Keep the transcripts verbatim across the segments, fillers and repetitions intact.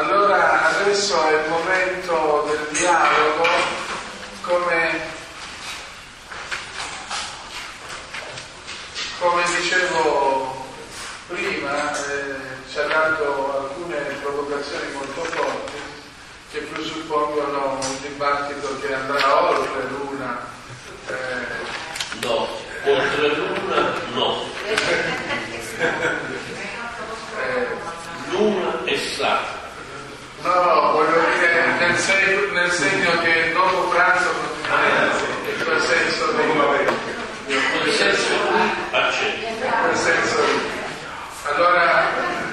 Allora adesso è il momento del dialogo, come, come dicevo prima, eh, ci ha dato alcune provocazioni molto forti che presuppongono un dibattito che andrà oltre l'una. Eh, no, oltre l'una no. eh, l'una è sacra. No, voglio dire nel, seg- nel segno che dopo pranzo continueremo, in quel senso di... In quel senso qui accetto. In quel senso lì. Allora,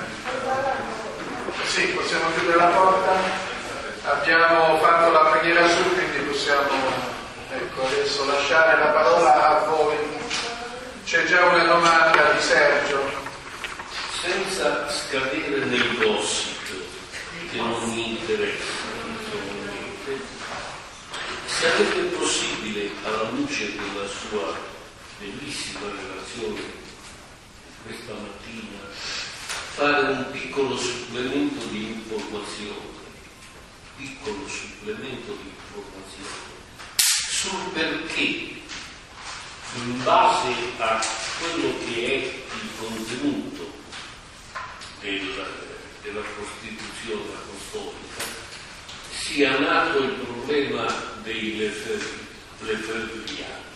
sì, possiamo chiudere la porta. Abbiamo fatto la preghiera su, quindi possiamo, ecco, adesso lasciare la parola a voi. C'è già una domanda di Sergio. Senza scadere nel gossip, che non mi interessa assolutamente, sarebbe possibile, alla luce della sua bellissima relazione questa mattina, fare un piccolo supplemento di informazione, piccolo supplemento di informazione sul perché, in base a quello che è il contenuto della, della Costituzione apostolica, sia nato il problema dei lefebvriani,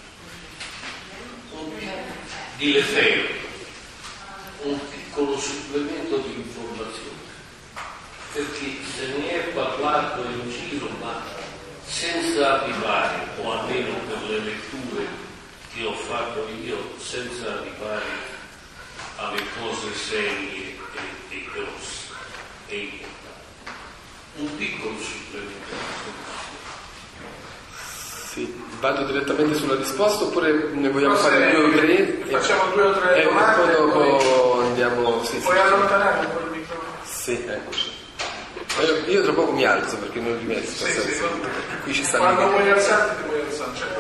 di Lefebvre, un piccolo supplemento di informazione, perché se ne è parlato in giro, ma senza arrivare, o almeno per le letture che ho fatto io, senza arrivare alle cose serie e, e grosse e importanti. Un piccolo supplemento di informazione. Sì, vado direttamente sulla risposta oppure ne vogliamo Forse fare due o tre? Facciamo due o tre e domande poi dopo poi... andiamo... Sì, Puoi sì, allontanare un po' il microfono? sì, eccoci. Io, io tra poco mi alzo perché non riesco a Sì, stare sì, seduto, perché qui ci sta quando Michele. vuoi alzarti ti vuoi alzare, certo.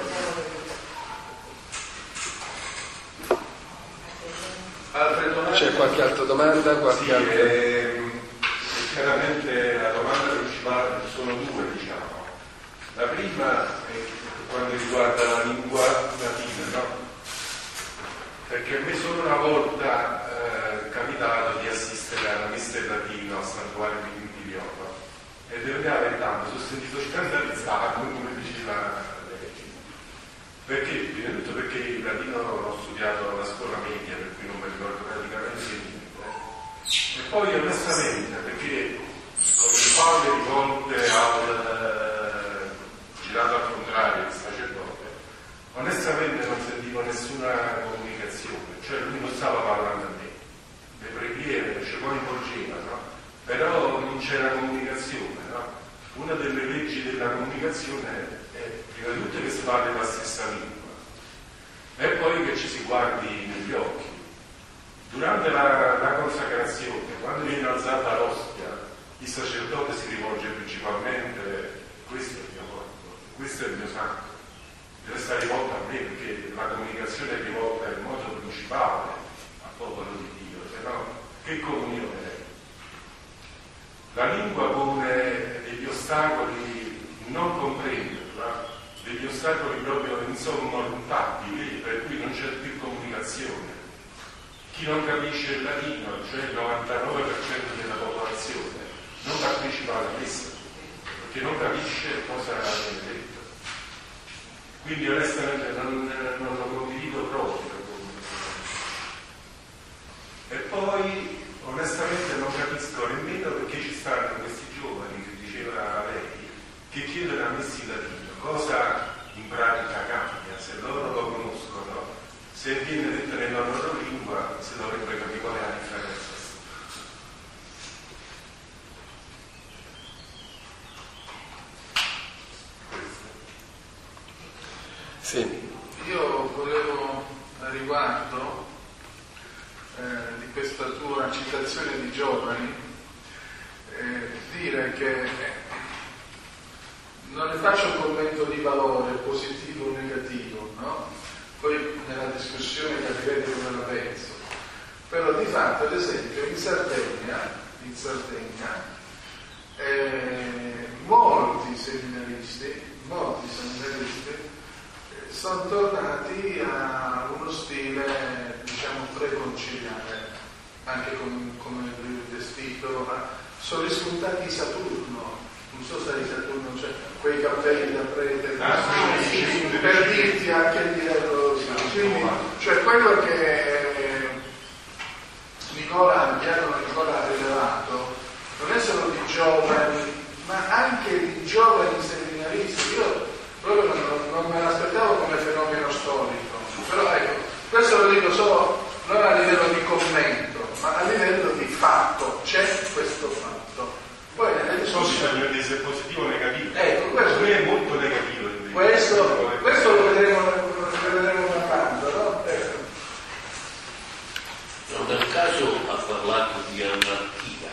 Altre domande? C'è qualche altra domanda? Qualche Sì, altra... ehm, chiaramente la domanda principale sono due, diciamo. La prima è quando riguarda la lingua latina, no? Perché a me solo una volta è eh, capitato di assistere alla messa in latino a Santuario di Viola e devo dire la verità, mi sono sentito scandalizzato, come diceva lei. Perché? Prima di tutto perché il latino l'ho studiato alla scuola media, per cui non mi ricordo praticamente niente. E poi onestamente, perché con le parole rivolte al eh, girato al contrario, il sacerdote, onestamente non sentivo nessuna comunicazione, cioè lui non stava parlando a me. Le preghiere, cioè poi volgeva, no? Però non c'era comunicazione, no? Una delle leggi della comunicazione è, è prima di tutto che si parli la stessa lingua e poi che ci si guardi negli occhi. Durante la, la consacrazione, quando viene alzata l'ostia, il sacerdote si rivolge principalmente: questo è il mio corpo, questo è il mio sangue, deve stare rivolto a me, perché la comunicazione è rivolta in modo principale al popolo di Dio, se no che comunione è? La lingua pone degli ostacoli non comprenderla, degli ostacoli proprio insormontabili, per cui non c'è più comunicazione. Chi non capisce il latino, cioè il novantanove per cento della popolazione, non partecipa alla messa, perché non capisce cosa viene detto. Quindi onestamente non, non lo condivido proprio. E poi onestamente non capisco nemmeno perché ci stanno questi giovani, che diceva lei, che chiedono la messa in latino. Cosa in pratica cambia? Se loro lo conoscono, se viene detto nella loro lingua, si dovrebbe capire qual è la differenza. Sì. Io volevo a riguardo eh, di questa tua citazione di giovani eh, dire che non ne faccio un commento di valore positivo o negativo, no? Poi nella discussione capirete come la penso, però di fatto ad esempio in Sardegna in Sardegna seminaristi, molti seminaristi, eh, sono tornati a uno stile, diciamo, preconciliare, anche con, come vestito, sono risultati Saturno, non so se hai Saturno, cioè quei cappelli da prete, ah, sì, sì, sì, per dirti anche il livello, quindi, cioè quello che Nicola, Diacono Nicola ha rivelato, non è solo di giovani, ma anche di giovani seminaristi. Io proprio non, non me l'aspettavo come fenomeno storico, però ecco, questo lo dico solo non a livello di commento, ma a livello di fatto, c'è questo fatto. Poi nelle discussioni non so se essere positivo o negativo. Ecco, questo per me è molto negativo. Questo, questo lo vedremo, lo vedremo man mano, no? Ecco. Non per caso ha parlato di anarchia.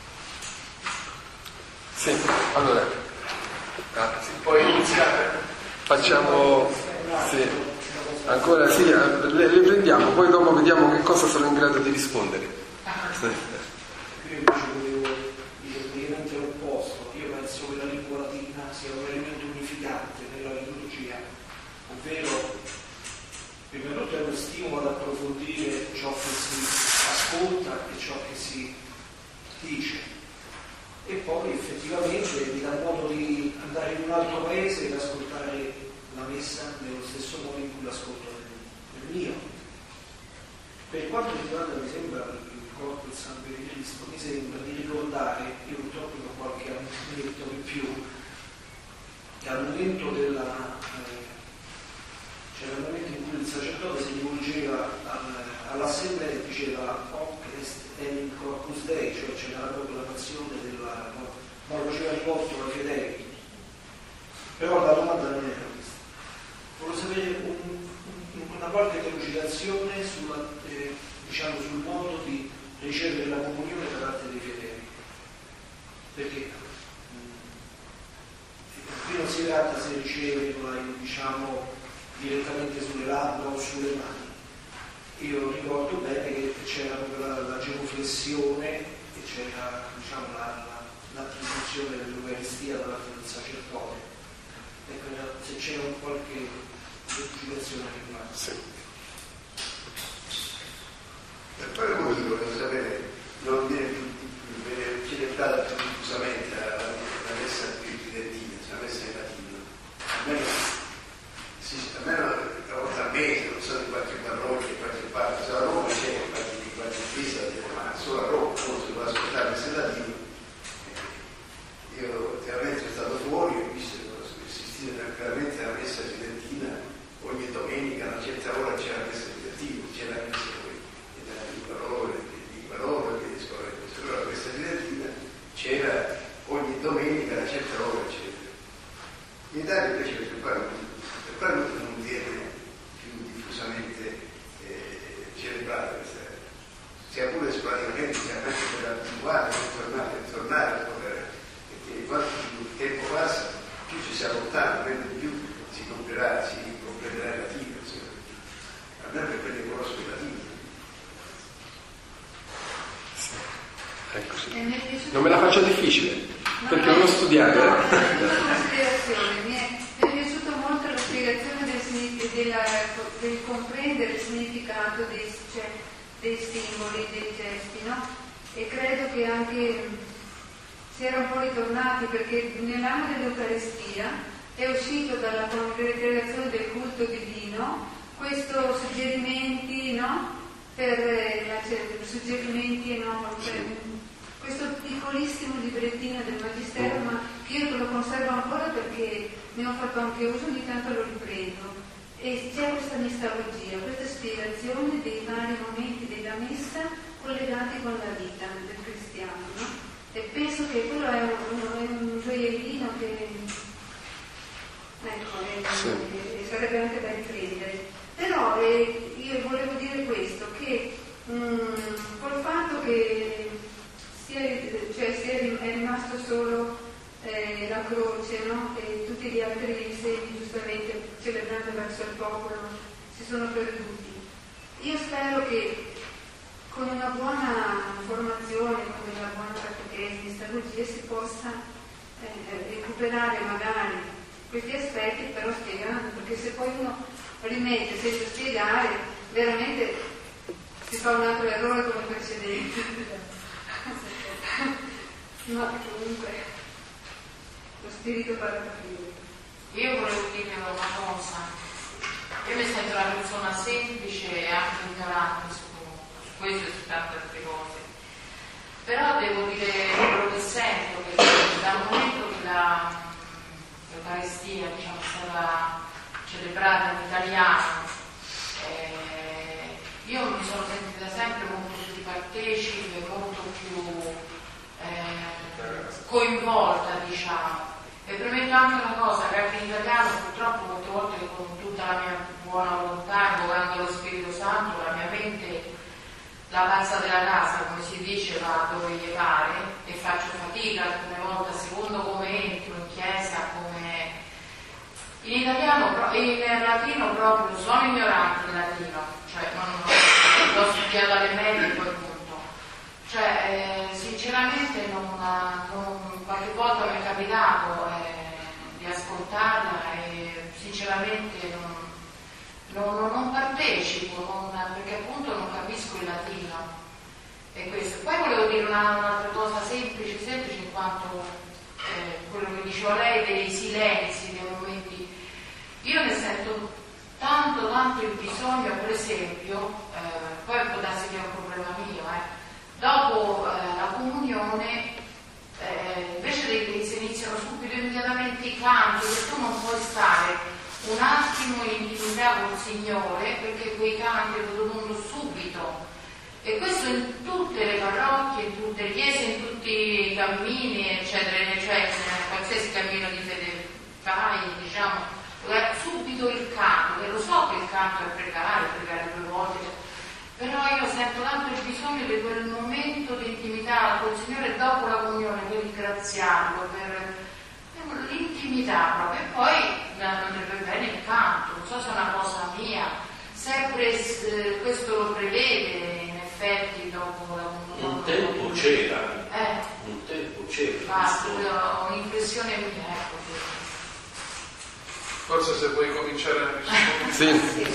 Sì, allora ah, sì. Puoi iniziare. Facciamo sì. Ancora sì, le, le prendiamo, poi dopo vediamo che cosa sono in grado di rispondere. Io invece volevo dire praticamente l'opposto. Io penso che la lingua latina sia un elemento unificante nella liturgia, ovvero prima di tutto è uno stimolo ad approfondire ciò che si ascolta e ciò che si dice, e poi effettivamente mi dà modo di andare in un altro paese ed ascoltare la messa nello stesso modo in cui l'ascolto nel mio. Per quanto riguarda, mi sembra, il corpo del sangue di Cristo, mi sembra di ricordare, io purtroppo ho qualche annetto in più, che al momento della eh, c'era il momento in cui il sacerdote si rivolgeva al, all'assemblea e diceva hoc est enim corpus Dei, cioè c'era la proclamazione della, ma lo faceva rivolto ai fedeli. Però la domanda non era questa. Volevo sapere un, un, una qualche delucidazione sulla, eh, diciamo, sul modo di ricevere la comunione da parte dei fedeli. Perché mh, qui non si tratta se riceverla, diciamo, direttamente sulle labbra o sulle mani. Io ricordo bene che c'era proprio la, la genuflessione e c'era, diciamo, la, la, l'attribuzione dell'Eucaristia da parte del sacerdote. Ecco, se c'era un qualche delucidazione a riguardo. Sì. Per poi voi volevo sapere, non viene celebrata più diffusamente la, la messa più tridentina, la messa in latino. Almeno, sì, almeno una volta al mese, non so di qualche parrocchia, di qualche parte, se a Roma c'è qualche, qualche chiesa, ma solo a Roma, forse può ascoltare la messa in latino. Io ultimamente sono stato fuori e ho visto che assistire tranquillamente alla messa tridentina ogni domenica a una certa ora c'è la messa tridentina, c'è la messa di parole, di parole che scuole, allora questa tridentina c'era ogni domenica a una certa ora, eccetera. In Italia invece per quello, per quello non viene più diffusamente eh, celebrata questa, sia pure sporadicamente, sia anche per abituare, per tornare, per tornare a poter, perché quanto più il tempo passa, più ci si allontana, più si comprerà, si comprenderà il latino, almeno per quelli che conoscono il latino. Ecco, sì. Non me la faccio difficile, perché non ho studiato. No, una spiegazione. Mi è, mi è piaciuta molto la spiegazione del, della, del comprendere il significato dei, cioè, dei simboli, dei gesti, no? E credo che anche si era un po' ritornati, perché nell'anno dell'Eucaristia è uscito dalla congregazione del culto divino questo suggerimenti, no? Per la, suggerimenti, no? Per, questo piccolissimo librettino del Magistero, ma che io lo conservo ancora perché ne ho fatto anche uso, ogni tanto lo riprendo. E c'è questa mistologia, questa spiegazione dei vari momenti della messa collegati con la vita del cristiano, no? E penso che quello è un, è un gioiellino che, ecco, è, sì. Che sarebbe anche da riprendere. Però eh, io volevo dire questo, che mh, col fatto che sia, cioè, sia, è rimasto solo eh, la croce, no? E tutti gli altri segni, giustamente celebrando verso il popolo, si sono perduti. Io spero che con una buona formazione, con una buona catechesi, mistagogia, si possa eh, recuperare magari questi aspetti però spiegando, perché se poi uno rimette senza spiegare, veramente si fa un altro errore come il precedente. No, comunque lo spirito parla capire. Io volevo dire una cosa, io mi sento una persona semplice e anche ignorante su, su questo e su tante altre cose, però devo dire quello che sento, che dal momento che la, l'Eucaristia, diciamo, è stata celebrata in italiano, eh, io mi sono sentita sempre molto più partecipe, molto più eh, coinvolta, diciamo. E premetto anche una cosa, che anche in italiano purtroppo molte volte con tutta la mia buona volontà, invocando lo Spirito Santo, la mia mente, la pazza della casa, come si dice, va dove gli pare, e faccio fatica alcune volte a secondo come entro in chiesa, come... In italiano, in latino proprio, sono ignorante in latino, cioè non, non l'ho studiato alle medie e poi punto. Cioè, eh, sinceramente non, non, qualche volta mi è capitato eh, di ascoltarla e sinceramente non, non, non partecipo, non, perché appunto non capisco il latino. E questo. Poi volevo dire una, un'altra cosa semplice, semplice in quanto eh, quello che diceva lei dei silenzi, dei momenti. Io ne sento tanto, tanto il bisogno, per esempio, eh, poi può darsi che è un problema mio, eh, dopo eh, la comunione, eh, invece che si iniziano subito immediatamente i canti, che tu non puoi stare un attimo in intimità col Signore, perché quei canti lo devono subito. E questo in tutte le parrocchie, in tutte le chiese, in tutti i cammini, eccetera, eccetera, qualsiasi cammino di fede fai, diciamo, subito il canto, che lo so che il canto è pregare, pregare due volte, però io sento tanto il bisogno di quel momento di intimità col Signore dopo la comunione, per ringraziarlo, per l'intimità proprio, e poi andrebbe bene il canto, non so se è una cosa mia, sempre eh, questo lo prevede in effetti dopo la comunione. Un tempo c'era, eh. un tempo c'era. Basta, ho un'impressione mia, ecco. Forse se vuoi cominciare a rispondere. Sì.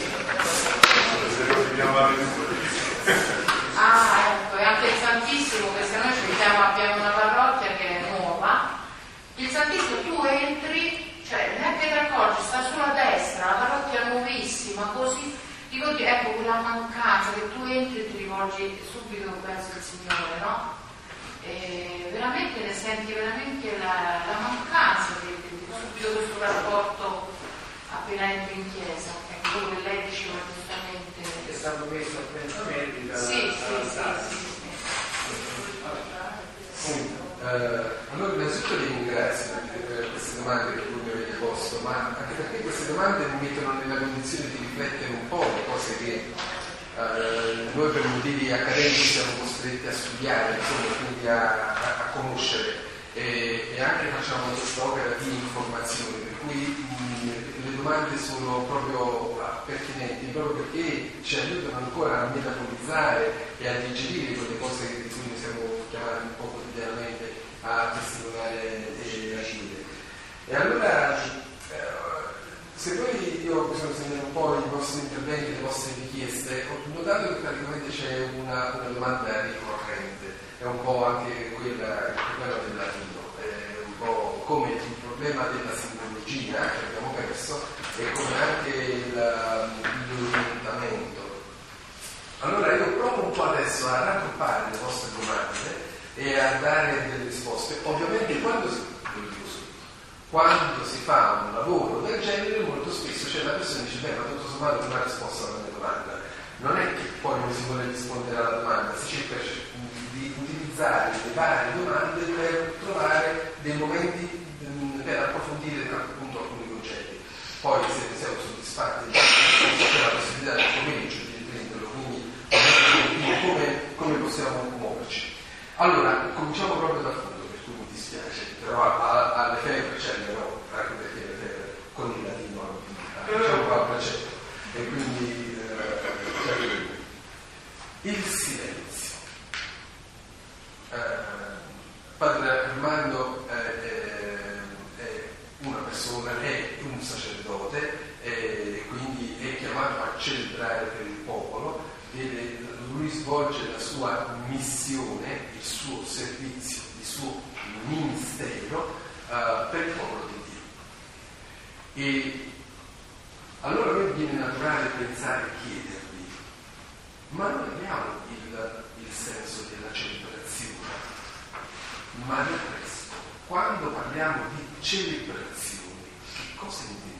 Ah, ecco, e anche il Santissimo, perché noi ci chiamo, abbiamo una parrocchia che è nuova. Il Santissimo tu entri, cioè neanche ti accorgi, sta sulla destra, la parrocchia è nuovissima, così dico, ecco quella mancanza che tu entri e ti rivolgi subito verso il Signore, no? E veramente ne senti veramente la, la mancanza di, di subito questo rapporto appena entri in chiesa, ecco quello che lei diceva giustamente. È stato messo a pensamento da, sì, sì, sì, sì, sì. Eh, allora innanzitutto vi ringrazio per queste domande che voi mi avete posto, ma anche perché queste domande mi mettono nella condizione di riflettere un po' le cose che eh, noi per motivi accademici siamo costretti a studiare, insomma, quindi a, a, a conoscere e, e anche facciamo quest'opera di informazione, per cui mh, le domande sono proprio pertinenti, proprio perché ci aiutano ancora a metabolizzare e a digerire quelle cose di cui noi siamo chiamati un po' quotidianamente a testimoniare e a dire. E allora, eh, se poi io bisogna segnare un po' i vostri interventi, le vostre richieste, ho notato che praticamente c'è una, una domanda ricorrente, è un po' anche quella, il problema del latino, è un po' come il problema della simbologia che abbiamo perso e come anche il, l'orientamento. Allora io provo un po' adesso a raggruppare le vostre domande e a dare delle risposte. Ovviamente quando si, quando si fa un lavoro del genere molto spesso c'è la persona che dice beh, ma tutto sommato non ha risposto alla mia domanda. Non è che poi non si vuole rispondere alla domanda, si cerca di utilizzare le varie domande per trovare dei momenti per approfondire appunto alcuni concetti. Poi se ne siamo soddisfatti c'è la possibilità del pomeriggio di riprenderlo, quindi come, come possiamo muoverci. Allora, cominciamo proprio dal fondo, per cui mi dispiace, però a, a, alle febre c'è no, anche perché le febre con il latino diciamo qua concetto. E quindi eh, il silenzio. Eh, Padre Armando è, è, è una persona, è svolge la sua missione, il suo servizio, il suo ministero uh, per il popolo di Dio. E allora a me viene naturale pensare e chiedervi, ma noi abbiamo il, il senso della celebrazione, ma del resto, quando parliamo di celebrazione, che cosa intendiamo?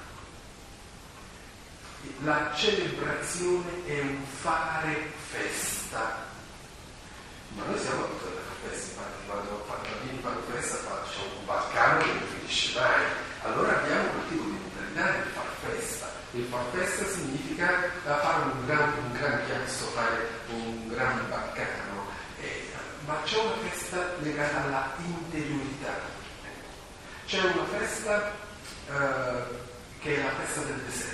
La celebrazione è un fare festa, ma noi siamo abituati a fare festa, infatti quando bambini fanno festa faccio un balcano che non finisce mai, allora abbiamo quel tipo di mentalità di far festa. Il far festa significa fare un gran, un gran chiasso, fare un gran baccano, eh, ma c'è una festa legata alla interiorità. C'è una festa eh, che è la festa del deserto,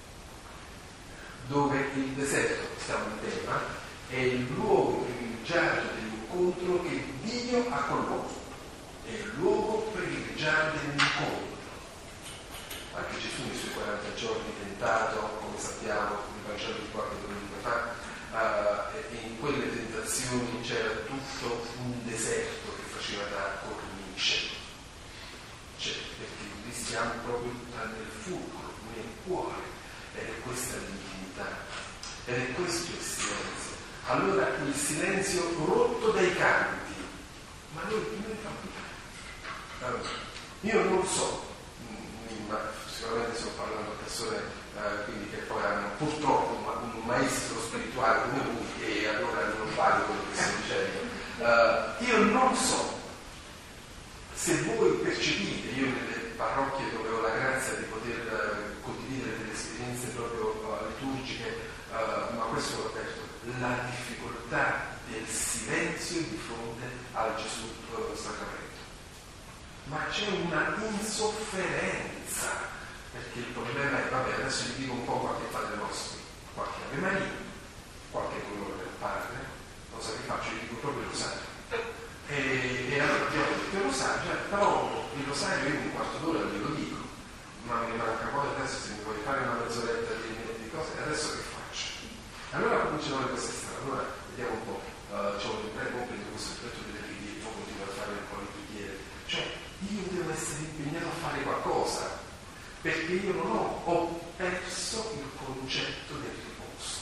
dove il deserto, stiamo in tema, è il luogo privilegiato dell'incontro che Dio ha con l'uomo, è il luogo privilegiato dell'incontro. Anche Gesù nei suoi quaranta giorni tentato, come sappiamo, il Vangelo di qualche domenica fa, uh, in quelle tentazioni c'era tutto un deserto che faceva da cornice, cioè, perché lì siamo proprio nel fulcro, nel cuore, ed è questa l'intimità, ed è questo il silenzio. Allora il silenzio rotto dai canti, ma noi, noi allora, io non so, ma sicuramente sto parlando a persone eh, quindi che poi hanno purtroppo un, un maestro spirituale come lui e allora non vale quello che sto dicendo. Uh, io non so se voi percepite, io nelle parrocchie dove ho la grazia di poter uh, condividere delle esperienze proprio uh, liturgiche, uh, ma questo l'ho aperto, la difficoltà del silenzio di fronte al Gesù uh, sacramento. Ma c'è una insofferenza, perché il problema è, vabbè, adesso vi dico un po' qualche Padre Nostro, qualche Ave Maria, qualche colore del Padre, cosa che faccio? Vi dico proprio il rosario. E, e allora abbiamo detto il rosario, cioè, però il rosario io in un quarto d'ora glielo dico, ma mi manca poi adesso se mi vuoi fare una mezz'oretta di, di cose, adesso che faccio? Allora cominciano le cose strane, allora vediamo un po', uh, c'ho il pre-compito questo aspetto delle preghiere, poi continuo a fare un po' di preghiere, cioè io devo essere impegnato a fare qualcosa, perché io non ho, ho perso il concetto del riposo,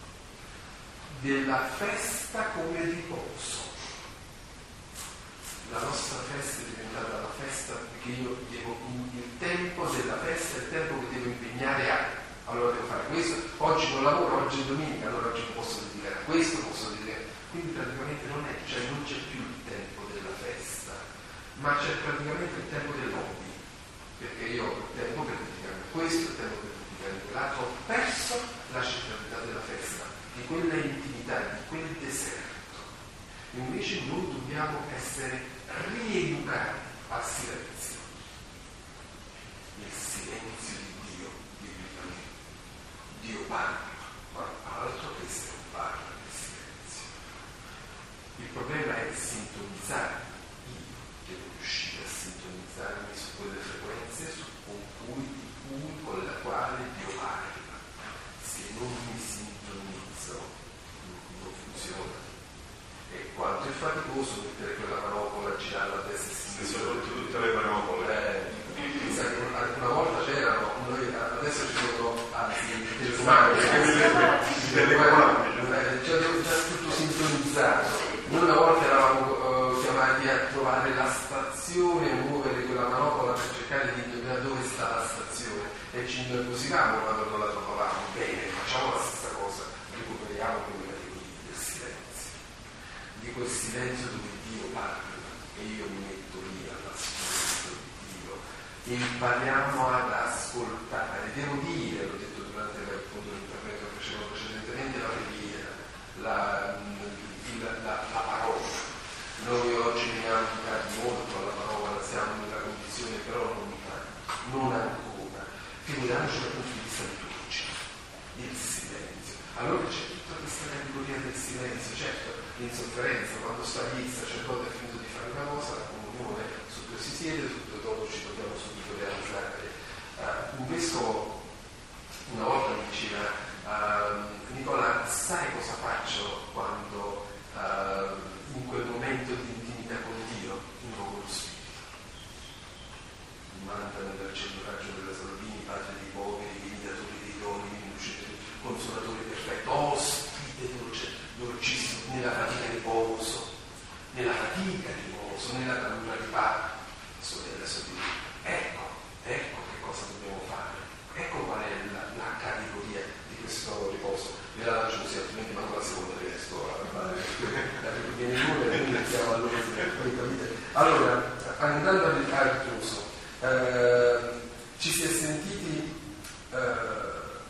della festa come riposo. La nostra festa è diventata la festa perché io devo, il tempo della festa è il tempo che devo impegnare a, allora devo fare questo, oggi non lavoro, oggi è domenica, allora oggi non posso dedicare a questo, non posso dedicare, quindi praticamente non è, cioè non c'è più il tempo della festa, ma c'è praticamente il tempo dell'hobby, perché io ho il tempo per dedicarmi a questo, il tempo per dedicarmi a quell'altro, ho perso la centralità della festa, di quella intimità, di quel deserto. Invece noi dobbiamo essere rieducati al silenzio, il silenzio di Dio, di Dio parla, ma altro che se non parla del silenzio. Il problema è sintonizzare. Devo riuscire a sintonizzarmi su quelle frequenze su, con cui, cui, con la quale Dio parla. Se non mi sintonizzo, non funziona. E quanto è faticoso mettere quella manopola, girarla a destra e a sinistra. Soprattutto tutte le manopole. Eh, una volta c'erano, noi, adesso ci sono anzi i telecomandi, c'è già tutto sintonizzato. Noi una volta eravamo chiamati a trovare la stazione e muovere quella manopola per cercare di indovinare dove sta la stazione e ci innervosivamo quando non la trovavamo. Bene, facciamo la stessa cosa, recuperiamo quella del silenzio, di quel silenzio dove Dio parla e io mi metto lì all'ascolto di Dio. Impariamo ad ascoltare. Devo dire, l'ho detto durante l'intervento che facevo precedentemente, la preghiera, la, la, la, la parola. Noi oggi veniamo educati molto alla parola, siamo nella condizione, però non, non ancora. Figuriamoci dal punto di vista liturgico, il silenzio. Allora c'è tutta questa categoria del silenzio, certo, l'insofferenza, quando sta lì il sacerdote ha finito di fare una cosa, la comunione, subito si siede, subito dopo ci dobbiamo subito rialzare. Uh, un vescovo una volta mi diceva, uh, Nicola, sai cosa faccio quando manda nel cellulaggio della Salvini, padre dei poveri, imitatore dei doni, consolatore perfetto, ospite dolcissimo, nella fatica riposo, nella fatica riposo, nella calura riparo. Adesso dico, ecco, ecco che cosa dobbiamo fare, ecco qual è la, la categoria di questo riposo. Me la lancio così, altrimenti manco la seconda riesco a fare la viene l'una e quindi iniziamo all'ora. Allora, andando al ritardoso, eh, ci si è sentiti, eh,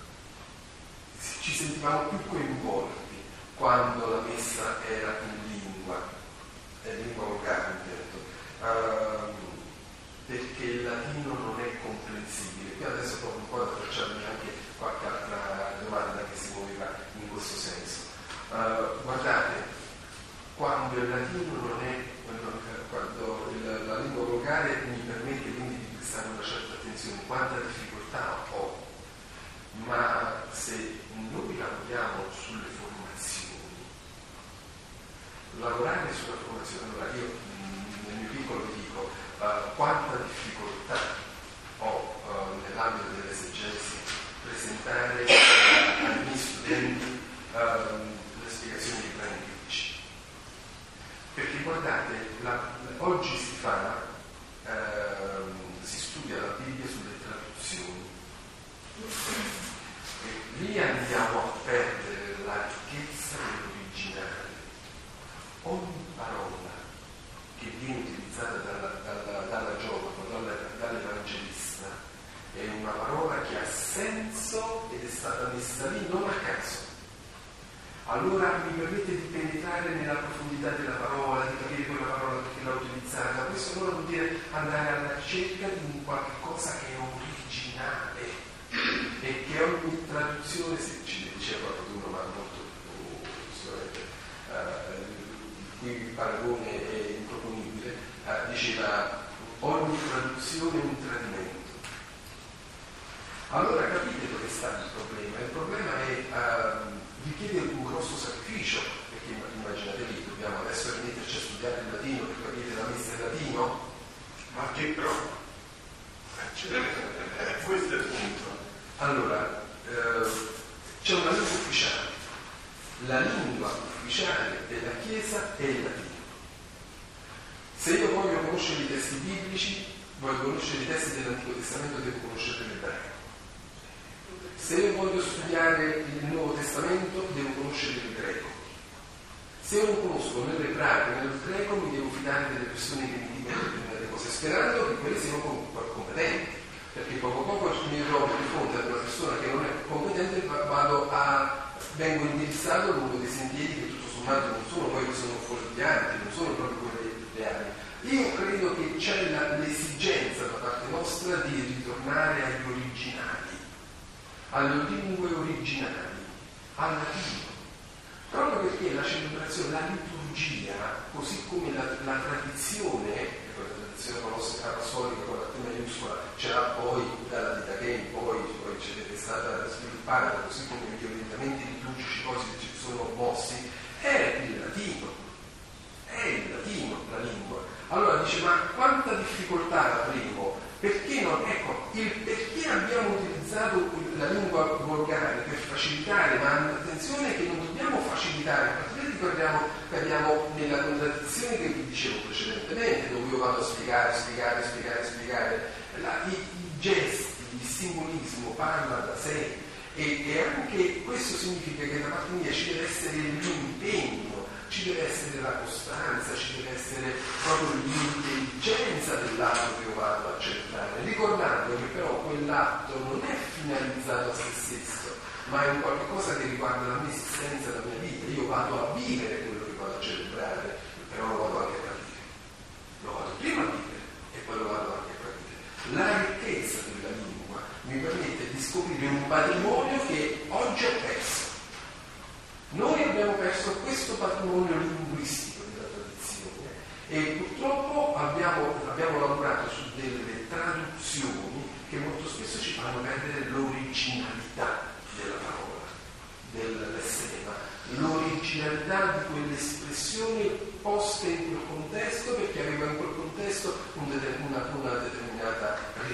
ci sentivamo più coinvolti quando la messa era in lingua, in lingua volgare, uh, perché il latino non è comprensibile. Qui adesso provo un po' ad facciarmi anche qualche altra domanda che si muoveva in questo senso. Uh, guardate, quando il latino non è, quando il, la lingua volgare mi permette quindi di prestare una certa attenzione, quanta difficoltà ho, ma se noi lavoriamo sulle formazioni, lavorare sulla formazione, allora io nel mio piccolo dico uh, quanta difficoltà ho uh, nell'ambito dell'esegesi presentare uh, ai miei studenti uh, le spiegazioni dei brani biblici, perché guardate, la, oggi si fa uh, si studia la Bibbia sulle traduzioni e lì andiamo a perdere la ricchezza dell'originale. Ogni parola che viene utilizzata dalla, dalla, dalla giovane, dalla, dall'evangelista, è una parola che ha senso ed è stata messa lì non a caso. Allora mi permette di penetrare nella profondità della parola, di capire quella parola perché l'ha utilizzata. Questo allora vuol dire andare alla ricerca di qualche cosa che è originale e che ogni traduzione, se ci diceva qualcuno, ma molto sicuramente uh, qui il paragone è improponibile, uh, diceva ogni traduzione è un tradimento. Allora capite dove sta il problema? Il problema è uh, richiede un grosso sacrificio, perché immaginatevi, dobbiamo adesso rimetterci a studiare il latino per capire la messa in latino, ma che prova? Questo è il punto. Allora, eh, c'è una lingua ufficiale. La lingua ufficiale della Chiesa è il latino. Se io voglio conoscere i testi biblici, voglio conoscere i testi dell'Antico Testamento, devo conoscere l'ebraico. Se io voglio studiare il Nuovo Testamento, devo conoscere il greco. Se io non conosco né l'ebraico né il greco, mi devo fidare delle persone che mi dicono determinate cose, sperando che quelle siano competenti. Perché poco a poco mi trovo di fronte ad una persona che non è competente, vado a, vengo indirizzato lungo dei sentieri che tutto sommato non sono poi che sono fuorvianti, non sono proprio quelli reali. Io credo che c'è la, l'esigenza da parte nostra di ritornare agli originali, alle lingue originali, al latino, proprio perché la celebrazione, la liturgia, così come la, la tradizione, la apostolica con la T maiuscola c'era poi dalla Dita che in poi, poi è stata sviluppata, così come gli orientamenti liturgici poi si sono mossi, è il latino, è il latino la lingua. Allora dice, ma quanta difficoltà avremo? Perché non, ecco, il perché abbiamo utilizzato la lingua volgare per facilitare, ma attenzione che non dobbiamo facilitare, perché ricordiamo che abbiamo nella contraddizione che vi dicevo precedentemente, dove io vado a spiegare, spiegare, spiegare, spiegare, la, i, i gesti, il simbolismo parla da sé e, e anche questo significa che da parte mia ci deve essere l'impegno, ci deve essere la costanza, ci deve essere proprio l'intelligenza dell'atto che io vado a celebrare, ricordando che però quell'atto non è finalizzato a se stesso, ma è un qualche cosa che riguarda la mia esistenza, la mia vita. Io vado a vivere quello che vado a celebrare, però lo vado anche a capire. Lo vado prima a vivere e poi lo vado anche a capire. La ricchezza della lingua mi permette di scoprire un patrimonio che oggi ho perso. Noi abbiamo perso questo patrimonio linguistico della tradizione e purtroppo abbiamo, abbiamo lavorato su delle traduzioni che molto spesso ci fanno perdere l'originalità della parola, dell'essema, l'originalità di quelle espressioni poste in quel contesto perché aveva in quel contesto un deter- una, una determinata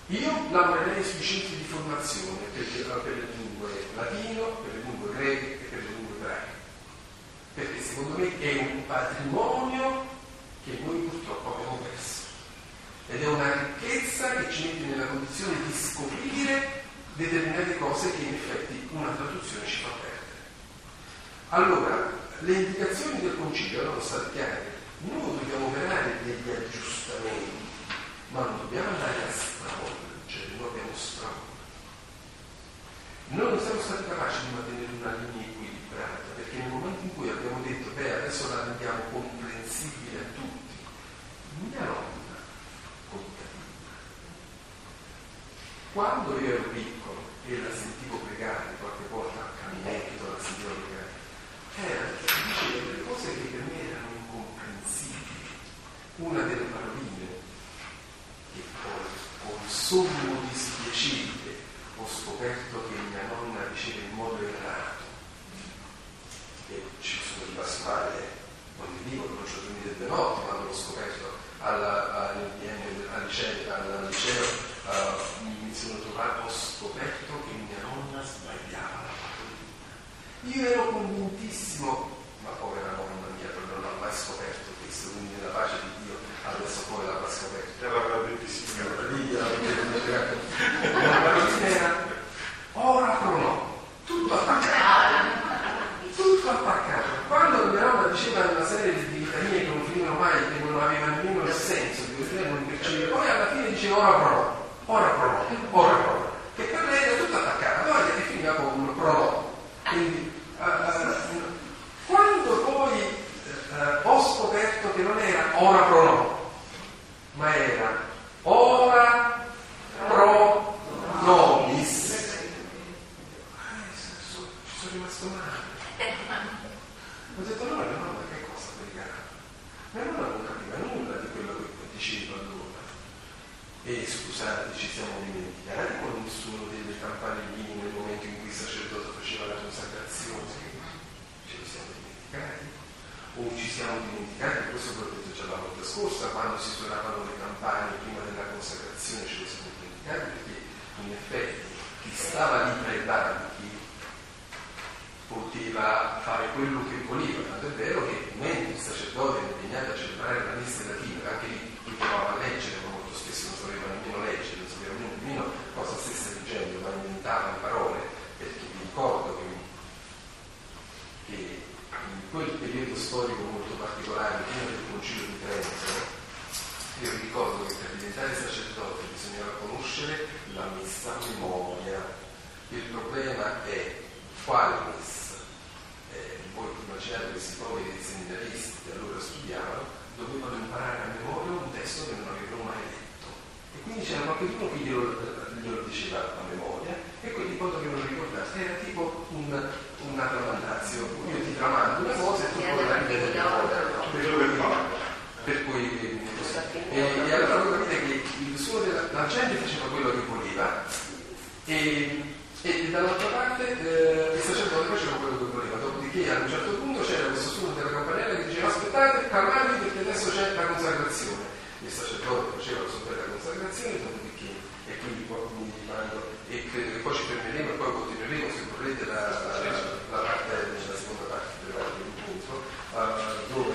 Io lavorerei sui centri di formazione per, per le lingue latino, per le lingue greche e per le lingue ebraiche, perché secondo me è un patrimonio che noi purtroppo abbiamo perso ed è una ricchezza che ci mette nella condizione di scoprire determinate cose che in effetti una traduzione ci fa perdere. Allora, le indicazioni del concilio erano state chiare. Noi dobbiamo operare degli aggiustamenti, ma non dobbiamo andare a stravolgere, noi abbiamo stravolto. Noi non siamo stati capaci di mantenere una linea equilibrata, perché nel momento in cui abbiamo detto, beh, adesso la rendiamo comprensibile a tutti, mia nonna contadina. Quando io ero piccolo e la sentivo pregare, qualche volta al caminetto la sentivo pregare, era, diceva delle cose che per me erano incomprensibili. Una delle paroline che poi con sommo dispiacere ho scoperto che mia nonna diceva in modo errato, e ci sono rimasto male, non vi dico che non ci ho dormito delle notti quando l'ho scoperto alla, al, al liceo, al liceo uh, mi sono trovato, ho scoperto che mia nonna sbagliava la parolina. Io ero convintissimo, ma povera nonna mia, non l'ha mai scoperto questo, quindi nella pace di Dio adesso poi l'ha scoperto. Te l'avrà detto sì, la parolina era ora prono, tutto attaccato, tutto attaccato. Quando mia nonna diceva una serie di litanie che non finivano mai, che non avevano nemmeno il senso, di questo non percepire, poi alla fine diceva ora prono, ora prono, ora prono, che per lei era tutto attaccato, poi che finiva con un prono. Quindi uh, uh, quando poi uh, ho scoperto che non era ora prono, ma era ora pro nobis, ci sono rimasto male. Ho detto allora mia nonna che cosa pregava? Mia nonna non capiva nulla di quello che diceva allora. E scusate, ci siamo dimenticati con nessuno delle campanelline nel momento in cui il sacerdote faceva la consacrazione, ce lo siamo dimenticati? O ci siamo dimenticati, questo l'ho detto già la volta scorsa, quando si suonavano le campane prima della consacrazione, ce lo siamo dimenticati, perché in effetti chi stava lì tra i banchi poteva fare quello che voleva, tanto è vero che mentre il sacerdote era impegnato a celebrare la messa in latino, anche lì lui provava a leggere, ma molto spesso non sapeva nemmeno leggere, non sapeva nemmeno cosa stesse leggendo, ma inventava le parole, perché vi ricordo che, che in quel periodo storico molto particolare, prima del Concilio di Trento, io ricordo che per diventare sacerdote bisognava conoscere la messa a memoria. Il problema è quale messa? Eh, voi immaginate questi poveri seminaristi che allora studiavano, dovevano imparare a memoria un testo che non avevano mai letto. E quindi c'era qualcuno che glielo, glielo diceva a memoria e quelli poi dovevano ricordare. Era tipo un, una tramandazio. Io ti tramando una cosa e tu poi la ripeti a memoria. Per cui e, e allora voi capite che il suo della, la gente faceva quello che voleva e, e dall'altra parte eh, il sacerdote faceva quello che voleva. Dopodiché a un certo punto c'era questo suono della campanella che diceva aspettate, calmatevi perché adesso c'è la consacrazione. Il sacerdote faceva la sua bella consacrazione, dopodiché e quindi poi quindi quando, e credo che poi ci fermeremo e poi continueremo se volete la, la, la, la parte la seconda parte dell'incontro uh, dove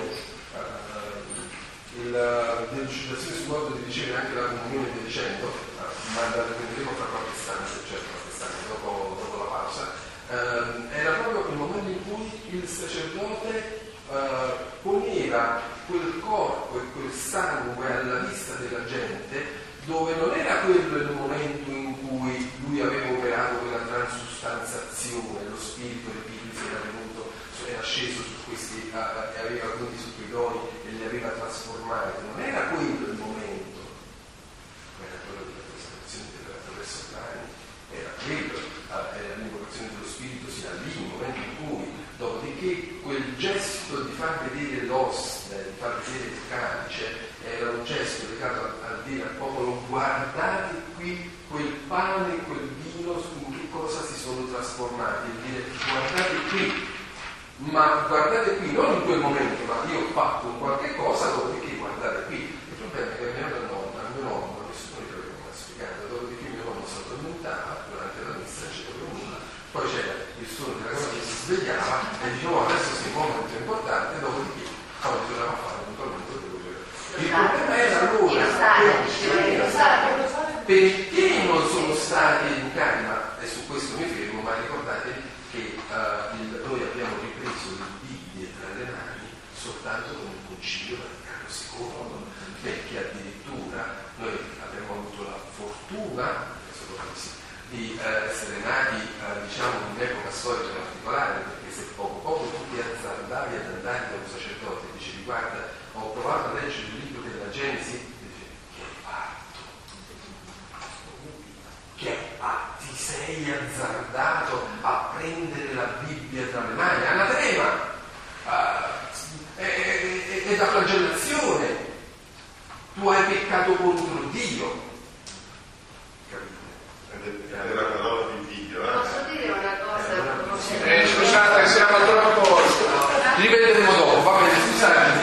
la delucidazione sul modo di ricevere anche la comunione via dicendo, ma la riprenderemo fra qualche istante, certo qualche istante, dopo, dopo la pausa, eh, era proprio il momento in cui il sacerdote eh, poneva quel corpo e quel sangue alla vista della gente, dove non era quello il momento in cui lui aveva operato quella transustanzazione, lo spirito del Pipis era venuto, era sceso su questi, e aveva quindi su quei doni e li aveva trasformati, non era quello il momento, ma era quello della trasformazione attraverso i brani, era quello, era l'invocazione dello spirito sia lì, il momento in cui, dopodiché quel gesto di far vedere l'ostia, di far vedere il calice, era un gesto legato a dire al popolo guardate qui quel pane e quel vino in che cosa si sono trasformati, e dire guardate qui. Ma guardate qui, non in quel momento, ma io ho fatto un qualche cosa, dopodiché guardate qui. Il problema è che mia nonna, mio nonno, nessuno gli aveva mai spiegato, bene, allora perché non sono stati educati? Ma e su questo mi fermo, ma ricordate che uh, il, noi abbiamo ripreso le Bibbie tra le mani soltanto con il Concilio Vaticano secondo, perché addirittura noi abbiamo avuto la fortuna di uh, essere nati uh, diciamo in un'epoca storica particolare, perché se poco poco tu ti azzardavi ad andare da un sacerdote e dicevi guarda, ho provato a leggere il libro della Genesi, dice che hai fatto? Che ah, ti sei azzardato a prendere la Bibbia tra le mani, anatema, uh, è, è, è da flagellazione, tu hai peccato contro Dio. È la parola di Dio, eh? Posso dire una cosa? Eh, scusate, siamo troppo. Rivedremo dopo, va bene, scusate.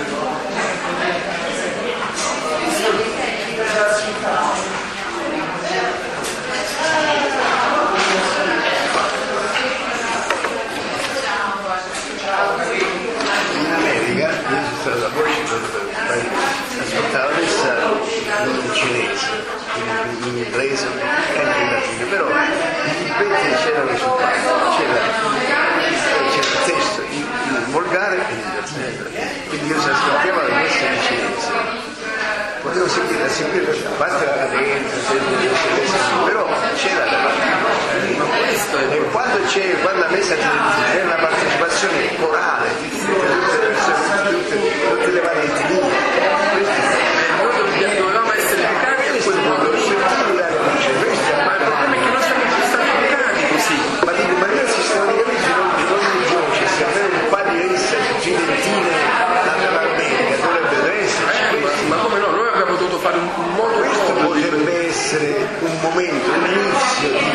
In America, io sono stato da Washington per ascoltare la messa in cinese, in, in inglese, anche in latino, però in mentre c'era il risultato, c'era, c'era il testo in, in volgare e in latino, quindi io se ascoltavo la messa in cinese potevo seguire, seguire a parte la cadenza, però c'era la partecipazione. E quando c'è, quando la messa c'è una partecipazione corale di tutte, tutte le persone, di tutte, tutte le varie etnie, Noi dovevamo essere educati a quel modo. non sentivo dare luce, questo Ma il problema è che non siamo più stati educati così. ma dico, ma noi sistematicamente ogni, ogni giorno c'è sempre un paio di esseri fidentine naturalmente, dovrebbero esserci Eh, questi. ma, ma come no? Noi abbiamo dovuto fare un, un modo Questo proprio di- potrebbe essere un momento, un inizio di